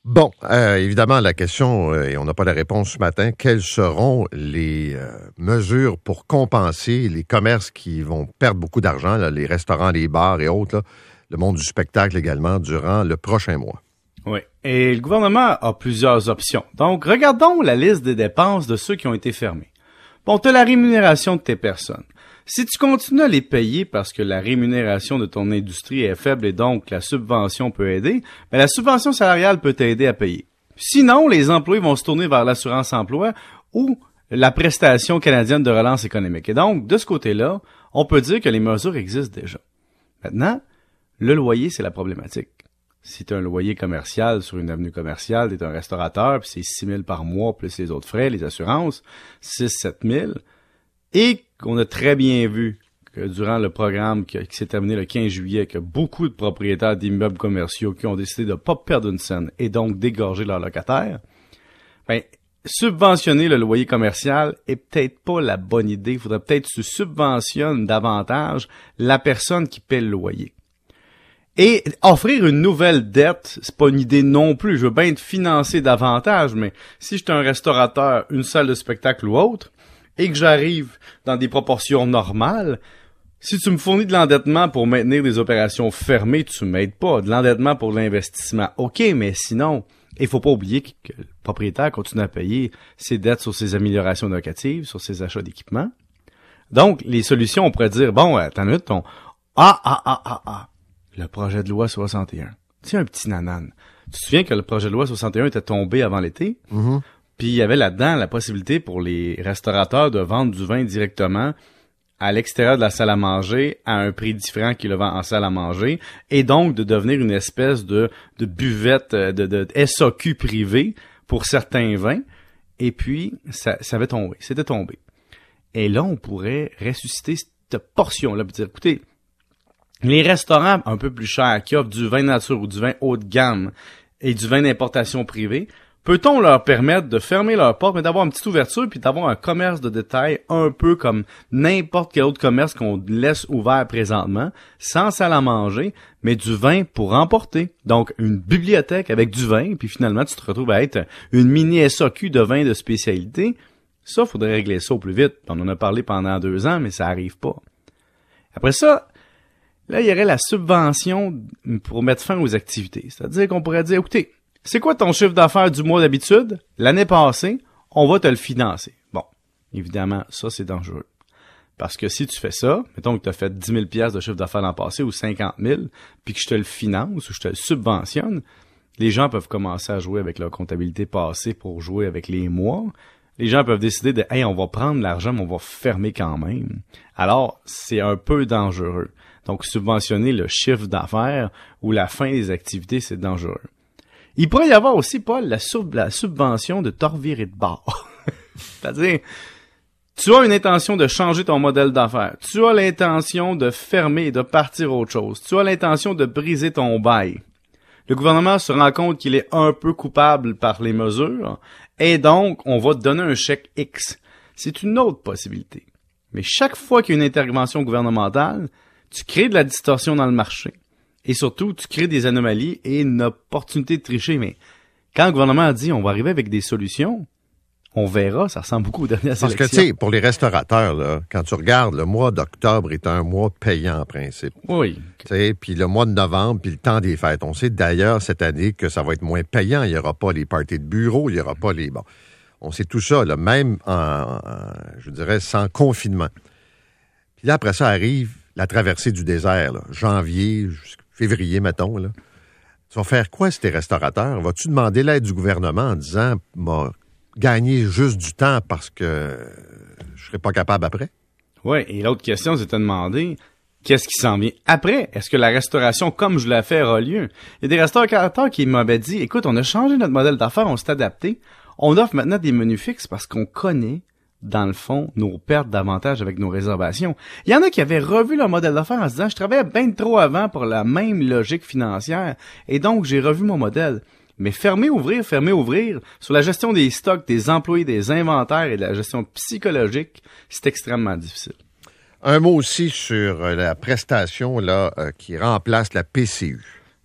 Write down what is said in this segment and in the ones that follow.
Bon, évidemment, la question, et on n'a pas la réponse ce matin, quelles seront les mesures pour compenser les commerces qui vont perdre beaucoup d'argent, là, les restaurants, les bars et autres, là, le monde du spectacle également, durant le prochain mois? Oui, et le gouvernement a plusieurs options. Donc, regardons la liste des dépenses de ceux qui ont été fermés. Bon, tu as la rémunération de tes personnes. Si tu continues à les payer parce que la rémunération de ton industrie est faible et donc la subvention peut aider, ben la subvention salariale peut t'aider à payer. Sinon, les employés vont se tourner vers l'assurance-emploi ou la prestation canadienne de relance économique. Et donc, de ce côté-là, on peut dire que les mesures existent déjà. Maintenant, le loyer, c'est la problématique. Si tu as un loyer commercial sur une avenue commerciale, tu es un restaurateur, puis c'est 6 000 par mois, plus les autres frais, les assurances, 6-7 000, et qu'on a très bien vu que durant le programme qui s'est terminé le 15 juillet, que beaucoup de propriétaires d'immeubles commerciaux qui ont décidé de ne pas perdre une scène et donc d'égorger leurs locataires, ben, subventionner le loyer commercial est peut-être pas la bonne idée. Il faudrait peut-être que tu subventionnes davantage la personne qui paie le loyer. Et offrir une nouvelle dette, c'est pas une idée non plus. Je veux bien te financer davantage, mais si j'étais un restaurateur, une salle de spectacle ou autre, et que j'arrive dans des proportions normales, si tu me fournis de l'endettement pour maintenir des opérations fermées, tu m'aides pas. De l'endettement pour l'investissement, OK, mais sinon, il faut pas oublier que le propriétaire continue à payer ses dettes sur ses améliorations locatives, sur ses achats d'équipements. Donc, les solutions, on pourrait dire, bon, attends une minute, le projet de loi 61. Tu sais, un petit nanan. Tu te souviens que le projet de loi 61 était tombé avant l'été? Mm-hmm. Puis il y avait là-dedans la possibilité pour les restaurateurs de vendre du vin directement à l'extérieur de la salle à manger à un prix différent qu'ils le vendent en salle à manger et donc de devenir une espèce de buvette de SAQ privée pour certains vins. Et puis, ça avait tombé. C'était tombé. Et là, on pourrait ressusciter cette portion-là et dire, écoutez, les restaurants un peu plus chers qui offrent du vin nature ou du vin haut de gamme et du vin d'importation privée, peut-on leur permettre de fermer leurs portes, mais d'avoir une petite ouverture puis d'avoir un commerce de détail un peu comme n'importe quel autre commerce qu'on laisse ouvert présentement, sans salle à manger, mais du vin pour emporter. Donc, une bibliothèque avec du vin, puis finalement, tu te retrouves à être une mini SAQ de vin de spécialité. Ça, faudrait régler ça au plus vite. On en a parlé pendant 2 ans, mais ça arrive pas. Après ça, là, il y aurait la subvention pour mettre fin aux activités. C'est-à-dire qu'on pourrait dire, écoutez, c'est quoi ton chiffre d'affaires du mois d'habitude? L'année passée, on va te le financer. Bon, évidemment, ça, c'est dangereux. Parce que si tu fais ça, mettons que tu as fait 10 000 $ de chiffre d'affaires l'an passé ou 50 000, puis que je te le finance ou je te le subventionne, les gens peuvent commencer à jouer avec leur comptabilité passée pour jouer avec les mois. Les gens peuvent décider de « Hey, on va prendre l'argent, mais on va fermer quand même. » Alors, c'est un peu dangereux. Donc, subventionner le chiffre d'affaires ou la fin des activités, c'est dangereux. Il pourrait y avoir aussi, Paul, la subvention de te revirer de bord. C'est-à-dire, tu as une intention de changer ton modèle d'affaires. Tu as l'intention de fermer et de partir autre chose. Tu as l'intention de briser ton bail. Le gouvernement se rend compte qu'il est un peu coupable par les mesures et donc, on va te donner un chèque X. C'est une autre possibilité. Mais chaque fois qu'il y a une intervention gouvernementale, tu crées de la distorsion dans le marché. Et surtout, tu crées des anomalies et une opportunité de tricher. Mais quand le gouvernement a dit on va arriver avec des solutions, on verra, ça ressemble beaucoup aux dernières élections. Parce que, tu sais, pour les restaurateurs, là, quand tu regardes, le mois d'octobre est un mois payant en principe. Oui. Tu sais, puis le mois de novembre, puis le temps des fêtes. On sait d'ailleurs cette année que ça va être moins payant. Il n'y aura pas les parties de bureau, il n'y aura pas les... Bon, on sait tout ça, là, même je dirais, sans confinement. Puis là, après ça arrive la traversée du désert, là, janvier, février, mettons, là. Tu vas faire quoi, ces restaurateurs? Vas-tu demander l'aide du gouvernement en disant gagner juste du temps parce que je serai pas capable après? Oui, et l'autre question, c'est de te demander qu'est-ce qui s'en vient après? Est-ce que la restauration, comme je l'ai fait, aura lieu? Il y a des restaurateurs qui m'avaient dit, écoute, on a changé notre modèle d'affaires, on s'est adapté. On offre maintenant des menus fixes parce qu'on connaît, dans le fond, nos pertes d'avantages avec nos réservations. Il y en a qui avaient revu leur modèle d'affaires en se disant, je travaillais bien trop avant pour la même logique financière et donc j'ai revu mon modèle. Mais fermer, ouvrir, sur la gestion des stocks, des employés, des inventaires et de la gestion psychologique, c'est extrêmement difficile. Un mot aussi sur la prestation là qui remplace la PCU.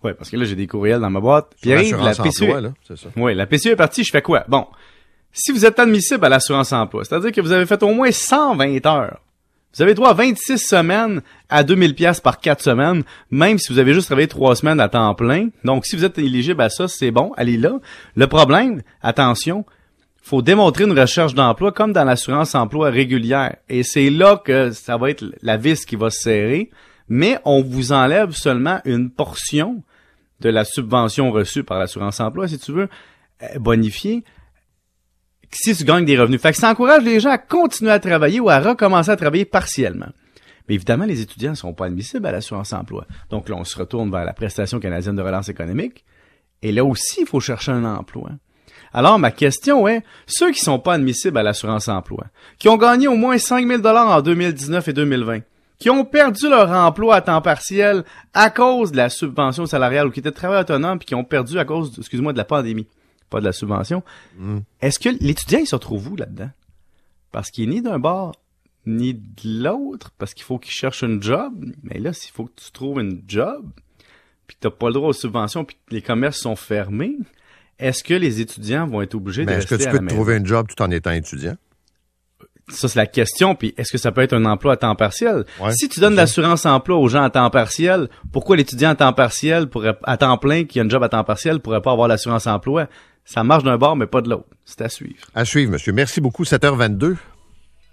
Oui, parce que là, j'ai des courriels dans ma boîte. Puis arrive la PCU. Emploi, là, c'est ça. Oui, la PCU est partie, je fais quoi? Bon, si vous êtes admissible à l'assurance emploi, c'est-à-dire que vous avez fait au moins 120 heures, vous avez droit à 26 semaines à 2000 pièces par 4 semaines, même si vous avez juste travaillé 3 semaines à temps plein. Donc, si vous êtes éligible à ça, c'est bon, allez là. Le problème, attention, faut démontrer une recherche d'emploi comme dans l'assurance emploi régulière. Et c'est là que ça va être la vis qui va se serrer, mais on vous enlève seulement une portion de la subvention reçue par l'assurance emploi, si tu veux, bonifier, si tu gagnes des revenus. Fait que ça encourage les gens à continuer à travailler ou à recommencer à travailler partiellement. Mais évidemment, les étudiants ne sont pas admissibles à l'assurance emploi. Donc là, on se retourne vers la prestation canadienne de relance économique. Et là aussi, il faut chercher un emploi. Alors, ma question est, ceux qui sont pas admissibles à l'assurance emploi, qui ont gagné au moins 5 000 $ en 2019 et 2020, qui ont perdu leur emploi à temps partiel à cause de la subvention salariale ou qui étaient travailleurs autonomes puis qui ont perdu à cause, de la pandémie, pas de la subvention. Est-ce que l'étudiant, il se retrouve où là-dedans? Parce qu'il est ni d'un bord ni de l'autre, parce qu'il faut qu'il cherche une job. Mais là, s'il faut que tu trouves une job, puis que t'as pas le droit aux subventions, puis que les commerces sont fermés, est-ce que les étudiants vont être obligés de rester à la maison? Est-ce que tu peux te trouver un job tout en étant étudiant? Ça, c'est la question. Puis, est-ce que ça peut être un emploi à temps partiel? Ouais, si tu donnes l'assurance-emploi aux gens à temps partiel, pourquoi l'étudiant à temps partiel, à temps plein, qui a un job à temps partiel, pourrait pas avoir l'assurance-emploi? Ça marche d'un bord, mais pas de l'autre. C'est à suivre. À suivre, monsieur. Merci beaucoup. 7h22.